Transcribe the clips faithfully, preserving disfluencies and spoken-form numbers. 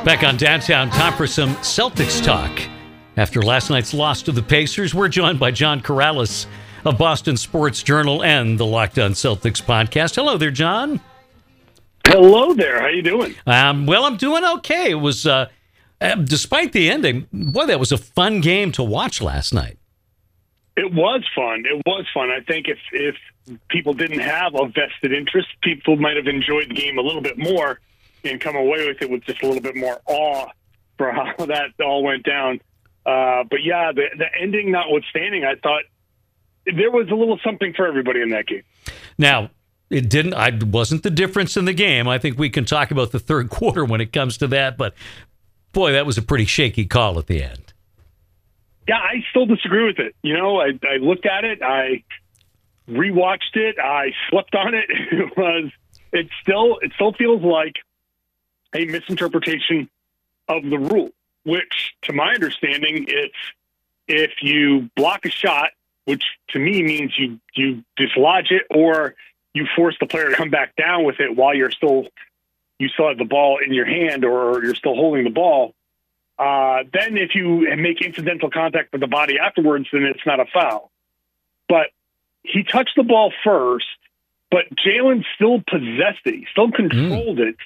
Back on Downtown, time for some Celtics talk. After last night's loss to the Pacers, we're joined by John Karalis of Boston Sports Journal and the Locked On Celtics podcast. Hello there, John. Hello there. How you doing? Um, well, I'm doing okay. It was, uh, uh, despite the ending, boy, that was a fun game to watch last night. It was fun. It was fun. I think if if people didn't have a vested interest, people might have enjoyed the game a little bit more and come away with it with just a little bit more awe for how that all went down. Uh, but yeah, the, the ending notwithstanding, I thought there was a little something for everybody in that game. Now, it didn't. I wasn't the difference in the game. I think we can talk about the third quarter when it comes to that. But boy, that was a pretty shaky call at the end. Yeah, I still disagree with it. You know, I, I looked at it, I rewatched it, I slept on it. It was. It still. It still feels like a misinterpretation of the rule, which, to my understanding, it's if you block a shot, which to me means you you dislodge it or you force the player to come back down with it while you're still you still have the ball in your hand or you're still holding the ball. Uh, then if you make incidental contact with the body afterwards, then it's not a foul. But he touched the ball first, but Jalen still possessed it. He still controlled mm. it.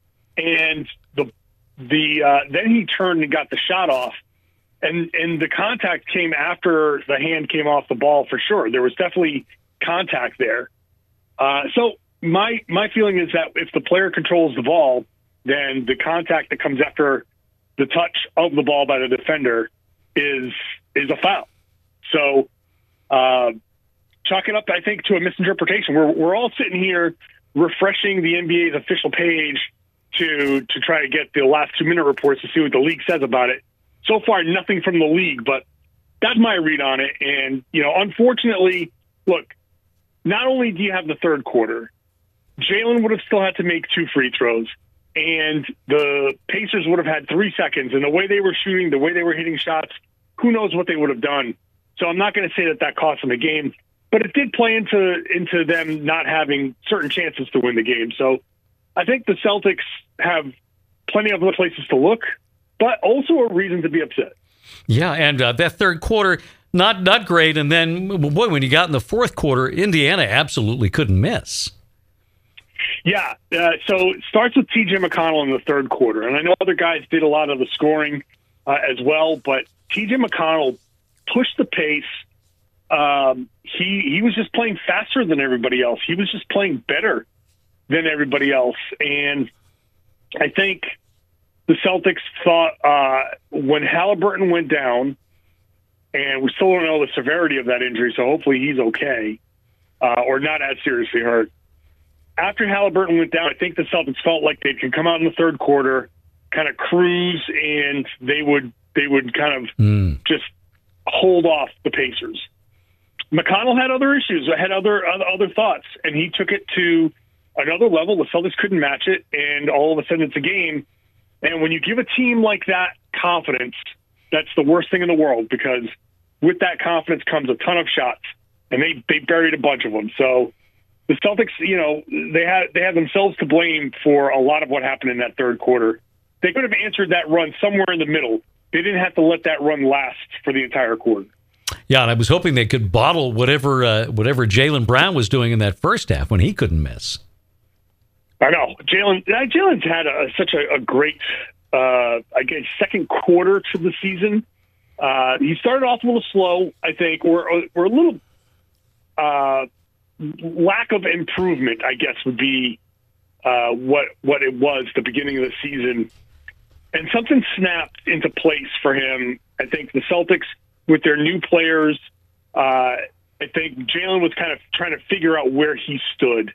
And the the uh, then he turned and got the shot off. And and the contact came after the hand came off the ball for sure. There was definitely contact there. Uh, so my my feeling is that if the player controls the ball, then the contact that comes after the touch of the ball by the defender is is a foul. So uh, chalk it up, I think, to a misinterpretation. We're we're all sitting here refreshing the N B A's official page to to try to get the last two minute reports to see what the league says about it. So far, nothing from the league, but that's my read on it. And, you know, unfortunately, look, not only do you have the third quarter, Jalen would have still had to make two free throws, and the Pacers would have had three seconds. And the way they were shooting, the way they were hitting shots, who knows what they would have done. So I'm not going to say that that cost them a game, but it did play into into them not having certain chances to win the game. So I think the Celtics have plenty of other places to look, but also a reason to be upset. Yeah, and uh, that third quarter, not not great. And then, boy, when you got in the fourth quarter, Indiana absolutely couldn't miss. Yeah, uh, so it starts with T J McConnell in the third quarter. And I know other guys did a lot of the scoring uh, as well, but T J McConnell pushed the pace. Um, he he was just playing faster than everybody else. He was just playing better than everybody else. And I think the Celtics thought uh, when Halliburton went down, and we still don't know the severity of that injury, so hopefully he's okay uh, or not as seriously hurt. After Halliburton went down, I think the Celtics felt like they could come out in the third quarter, kind of cruise, and they would they would kind of mm. just hold off the Pacers. McConnell had other issues, had other other thoughts, and he took it to another level. The Celtics couldn't match it, and all of a sudden it's a game. And when you give a team like that confidence, that's the worst thing in the world, because with that confidence comes a ton of shots, and they, they buried a bunch of them. So the Celtics, you know, they had they had themselves to blame for a lot of what happened in that third quarter. They could have answered that run somewhere in the middle. They didn't have to let that run last for the entire quarter. Yeah, and I was hoping they could bottle whatever uh, whatever Jaylen Brown was doing in that first half when he couldn't miss. I know. Jalen Jalen's had a, such a, a great, uh, I guess, second quarter to the season. Uh, he started off a little slow, I think, or, or a little uh, lack of improvement, I guess, would be uh, what what it was the beginning of the season. And something snapped into place for him. I think the Celtics, with their new players, uh, I think Jalen was kind of trying to figure out where he stood.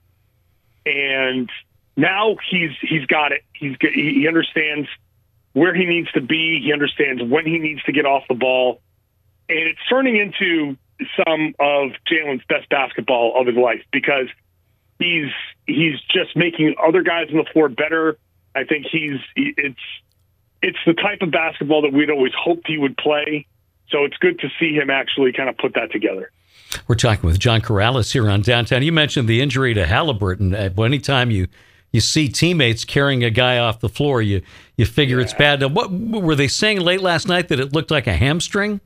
And now he's he's got it. He's he understands where he needs to be. He understands when he needs to get off the ball, and it's turning into some of Jalen's best basketball of his life, because he's he's just making other guys on the floor better. I think he's it's it's the type of basketball that we'd always hoped he would play. So it's good to see him actually kind of put that together. We're talking with John Karalis here on Downtown. You mentioned the injury to Halliburton. Anytime you you see teammates carrying a guy off the floor, you you figure yeah. it's bad. Now, what were they saying late last night, that it looked like a hamstring?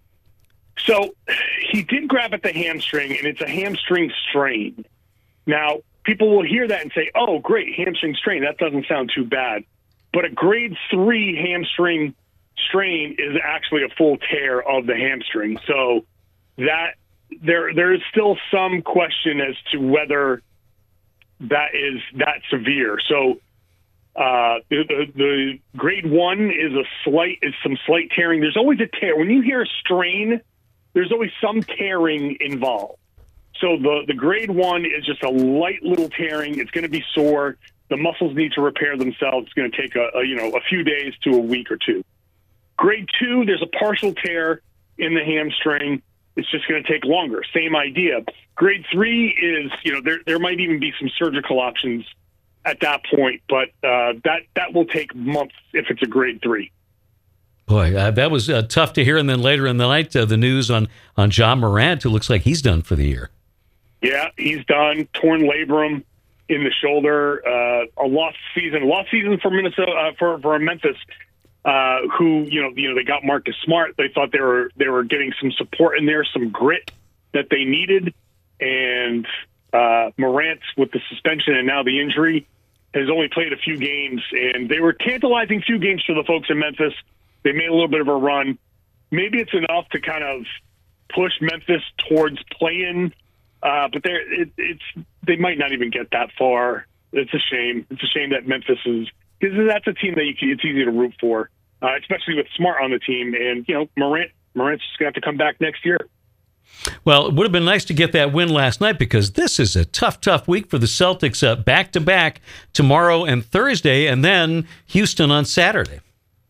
So he did grab at the hamstring, and it's a hamstring strain. Now, people will hear that and say, oh, great, hamstring strain. That doesn't sound too bad. But a grade three hamstring strain is actually a full tear of the hamstring. So that there there is still some question as to whether that is that severe. So uh, the, the, the grade one is a slight, is some slight tearing. There's always a tear. When you hear a strain, there's always some tearing involved. So the, the grade one is just a light little tearing. It's going to be sore. The muscles need to repair themselves. It's going to take a, a you know a few days to a week or two. Grade two, there's a partial tear in the hamstring. It's just going to take longer. Same idea. Grade three is, you know, there there might even be some surgical options at that point, but uh, that that will take months if it's a grade three. Boy, uh, that was uh, tough to hear. And then later in the night, uh, the news on on Ja Morant, who looks like he's done for the year. Yeah, he's done. Torn labrum in the shoulder. Uh, a lost season. Lost season for Minnesota uh, for for Memphis. Uh, who you know you know they got Marcus Smart. They thought they were they were getting some support in there, some grit that they needed, and uh, Morant with the suspension and now the injury has only played a few games, and they were tantalizing few games for the folks in Memphis. They made a little bit of a run. Maybe it's enough to kind of push Memphis towards play-in, uh, but they're it, it's they might not even get that far. It's a shame. It's a shame that Memphis is, because that's a team that you can, it's easy to root for. Uh, especially with Smart on the team. And, you know, Morant, Morant's just going to have to come back next year. Well, it would have been nice to get that win last night, because this is a tough, tough week for the Celtics, uh, back-to-back tomorrow and Thursday, and then Houston on Saturday.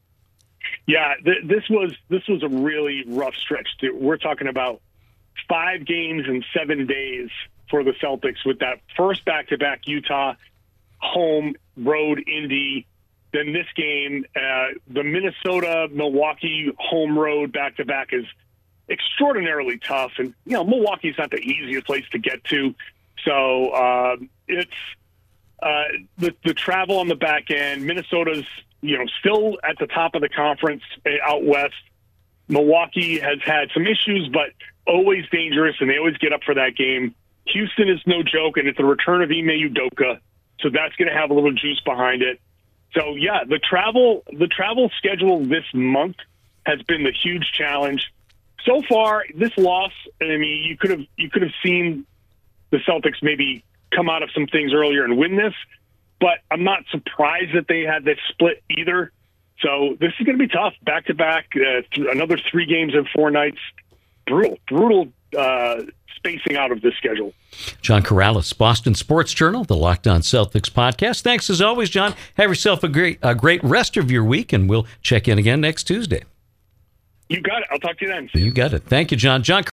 Yeah, th- this was this was a really rough stretch. We're talking about five games in seven days for the Celtics, with that first back-to-back Utah, home, road, Indy. Then this game, uh, the Minnesota-Milwaukee home road back-to-back is extraordinarily tough. And, you know, Milwaukee's not the easiest place to get to. So uh, it's uh, the, the travel on the back end. Minnesota's, you know, still at the top of the conference out west. Milwaukee has had some issues, but always dangerous, and they always get up for that game. Houston is no joke, and it's the return of Ime Udoka, so that's going to have a little juice behind it. So, yeah, the travel the travel schedule this month has been the huge challenge. So far, this loss, I mean, you could have you could have seen the Celtics maybe come out of some things earlier and win this, but I'm not surprised that they had this split either. So this is going to be tough. Back-to-back, uh, th- another three games in four nights. Brutal, brutal uh, spacing out of this schedule. John Karalis, Boston Sports Journal, the Locked On Celtics podcast. Thanks as always, John. Have yourself a great, a great rest of your week, and we'll check in again next Tuesday. You got it. I'll talk to you then. You got it. Thank you, John. John.